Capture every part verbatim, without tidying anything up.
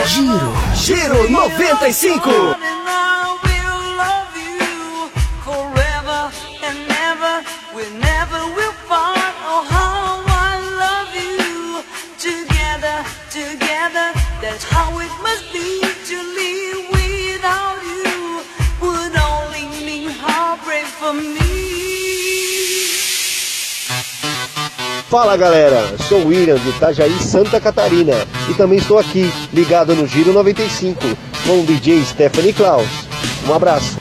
Giro, Giro noventa e cinco. Fala galera, sou o William de Itajaí, Santa Catarina e também estou aqui ligado no Giro noventa e cinco com o D J Stephanie Klaus. Um abraço.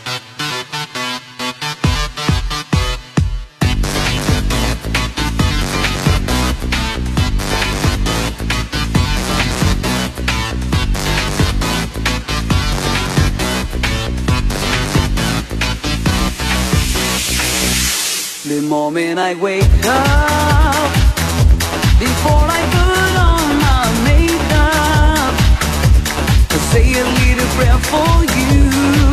The moment I wake up, before I put on my makeup, I say a little prayer for you.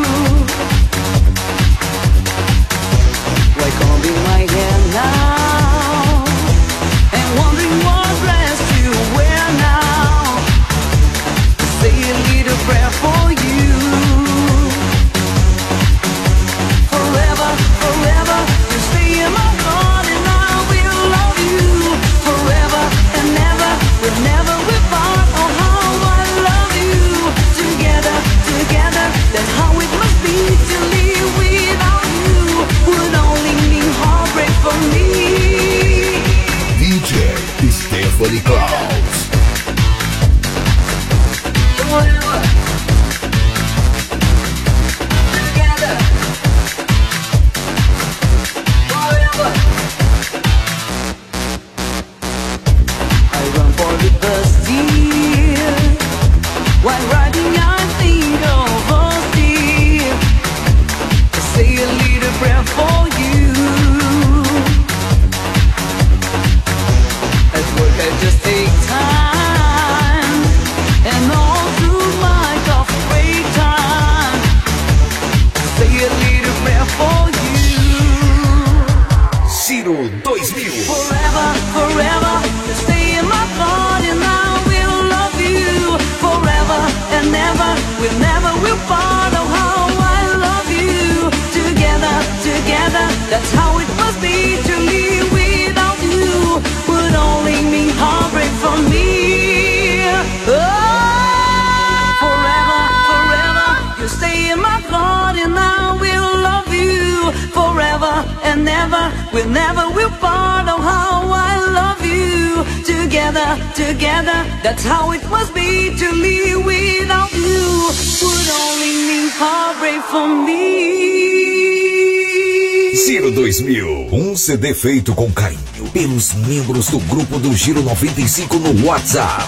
Why combing my hair now, and wondering what dress to wear now, I say a little prayer for you. Forever, forever, you stay in my heart and I will love you. Forever and never, we'll never be apart. Oh, how I love you. Together, together, that's how it must be. To live without you would only mean heartbreak for me. D J Stephanie Klaus. Forever. While riding I think of us, dear, I say a little prayer for you. At work I just take time, and all through my coffee break time, I say a little prayer for you. Giro dois mil. Forever, forever, stay in my heart and I will love you. Forever and never, we'll never will part. Oh, how I love you. Together, together, that's how it must be. To live without you would only mean heartbreak for me. Oh, forever, forever, you stay in my heart and I will love you. Forever and never, we'll never will part. Oh, how I love you. Together, together, that's how it must be. To live without you would only mean heartbreak for me. Giro dois mil, um C D feito com carinho pelos membros do grupo do Giro noventa e cinco no WhatsApp.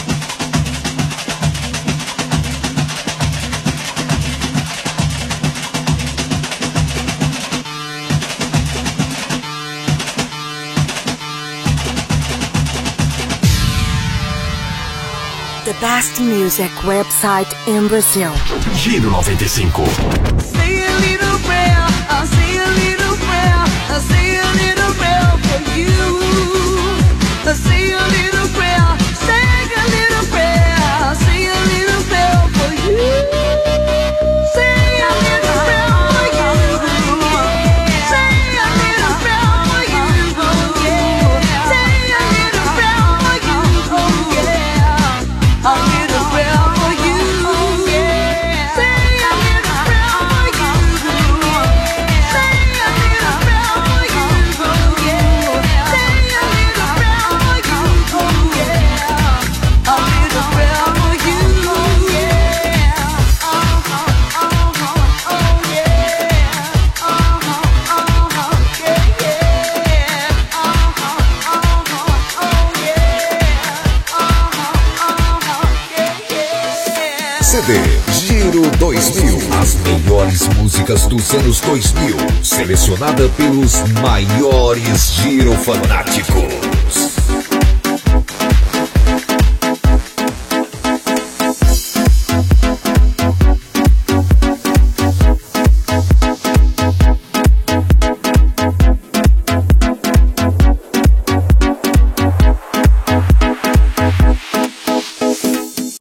The best music website in Brazil. Giro noventa e cinco. Say a little prayer, I'll say a little prayer, I'll say a little prayer for you. I'll say a little prayer, say a little prayer, I'll say a little prayer for you. Say a little prayer for you. Say a little prayer for you. Say a little prayer for you. A little prayer for you. Say a little prayer for you. Say a little prayer for you. Say a little prayer for you. A little prayer for you. Oh, oh, oh, oh, yeah. Oh, oh, oh, yeah, yeah. Oh, oh, oh, oh, yeah. Oh, oh, C D Giro dois mil. As melhores músicas dos anos dois mil, selecionada pelos maiores Giro fanáticos.